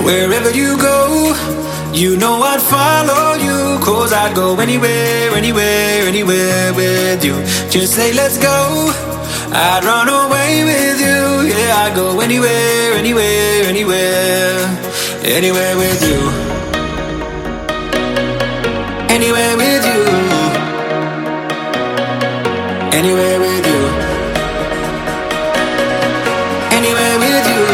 Wherever you go, you know I'd follow you. 'Cause I'd go anywhere, anywhere, anywhere with you. Just say let's go, I'd run away with you. Yeah, I'd go anywhere, anywhere, anywhere, anywhere with you. Anywhere with you. Anywhere with you. Anywhere with you.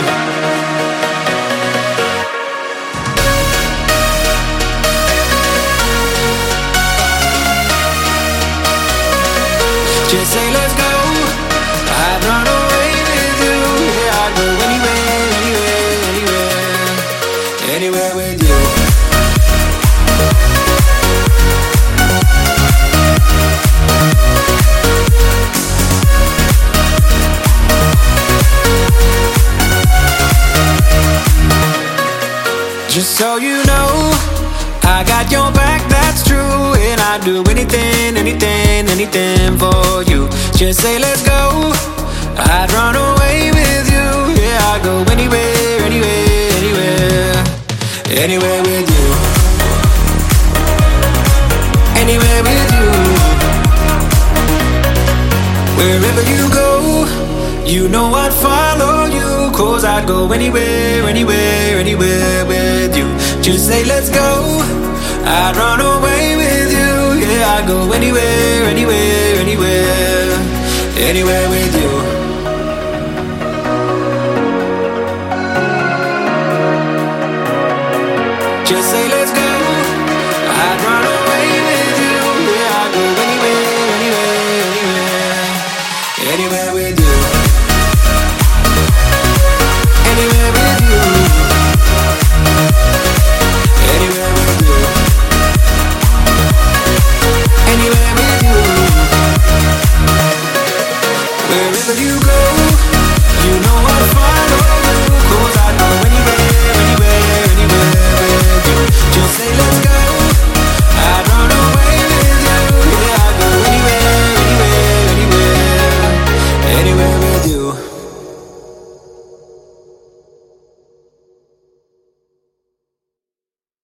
Just say let's go, I'd run away with you. Yeah, I'd go anywhere, anywhere, anywhere, anywhere with you. Just so you know, I got your back, that's true. And I'd do anything, anything, anything for you. Just say let's go, I'd run away with you. Yeah, I'd go anywhere, anywhere, anywhere, anywhere with you. Anywhere with you. Wherever you go, you know I'd follow you. 'Cause I'd go anywhere, anywhere, anywhere with you. Just say let's go, I'd run away with you. Yeah, I'd go anywhere, anywhere, anywhere, anywhere with you.